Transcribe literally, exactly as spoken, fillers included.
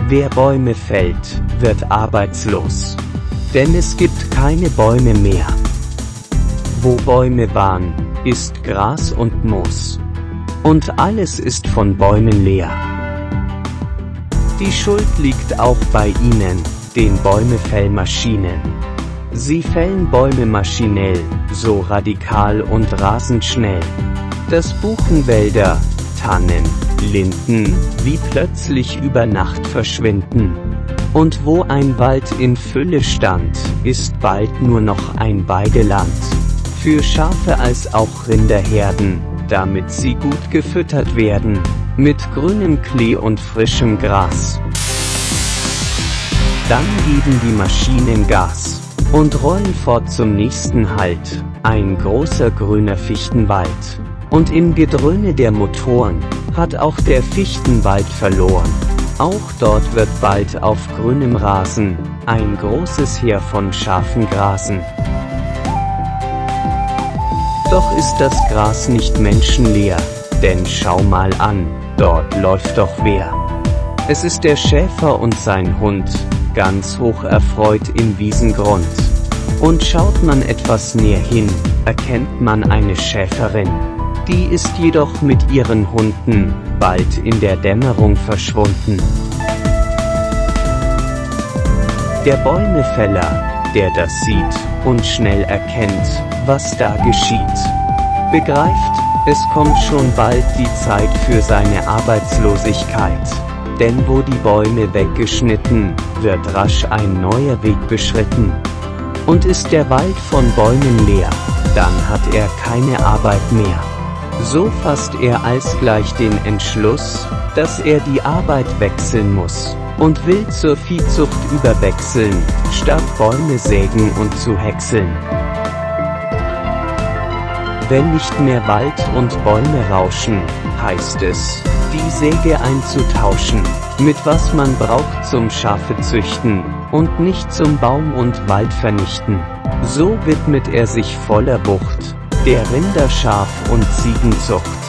Wer Bäume fällt, wird arbeitslos. Denn es gibt keine Bäume mehr. Wo Bäume waren, ist Gras und Moos. Und alles ist von Bäumen leer. Die Schuld liegt auch bei Ihnen, den Bäumefellmaschinen. Sie fällen Bäume maschinell, so radikal und rasend schnell, dass Buchenwälder, Tannen, Linden, wie plötzlich über Nacht verschwinden. Und wo ein Wald in Fülle stand, ist bald nur noch ein Weideland. Für Schafe als auch Rinderherden, damit sie gut gefüttert werden, mit grünem Klee und frischem Gras. Dann geben die Maschinen Gas und rollen fort zum nächsten Halt, ein großer grüner Fichtenwald. Und im Gedröhne der Motoren hat auch der Fichtenwald verloren. Auch dort wird bald auf grünem Rasen ein großes Heer von Schafen grasen. Doch ist das Gras nicht menschenleer, denn schau mal an, dort läuft doch wer. Es ist der Schäfer und sein Hund, ganz hoch erfreut im Wiesengrund. Und schaut man etwas näher hin, erkennt man eine Schäferin. Die ist jedoch mit ihren Hunden bald in der Dämmerung verschwunden. Der Bäumefäller, der das sieht und schnell erkennt, was da geschieht, begreift, es kommt schon bald die Zeit für seine Arbeitslosigkeit. Denn wo die Bäume weggeschnitten, wird rasch ein neuer Weg beschritten. Und ist der Wald von Bäumen leer, dann hat er keine Arbeit mehr. So fasst er alsgleich den Entschluss, dass er die Arbeit wechseln muss und will zur Viehzucht überwechseln, statt Bäume sägen und zu häckseln. Wenn nicht mehr Wald und Bäume rauschen, heißt es, die Säge einzutauschen, mit was man braucht zum Schafe züchten und nicht zum Baum und Wald vernichten. So widmet er sich voller Wucht der Rinder-, Schaf- und Ziegenzucht.